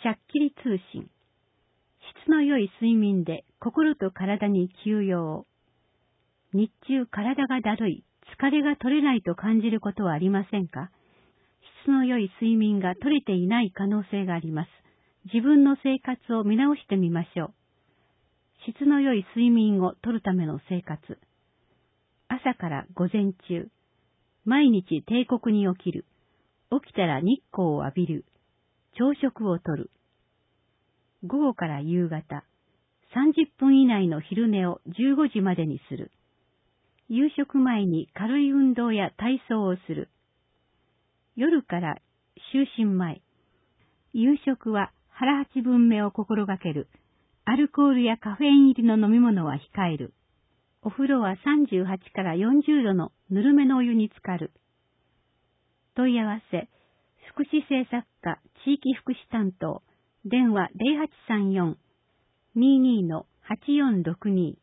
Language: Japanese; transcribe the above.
しゃっきり通信。質の良い睡眠で心と体に休養を。日中体がだるい、疲れが取れないと感じることはありませんか？質の良い睡眠が取れていない可能性があります。自分の生活を見直してみましょう。質の良い睡眠をとるための生活。朝から午前中、毎日定刻に起きる。起きたら日光を浴びる。朝食をとる。午後から夕方、30分以内の昼寝を15時までにする。夕食前に軽い運動や体操をする。夜から就寝前、夕食は腹八分目を心がける。アルコールやカフェイン入りの飲み物は控える。お風呂は38から40度のぬるめのお湯に浸かる。問い合わせ、福祉政策課地域福祉担当、電話 0834-22-8462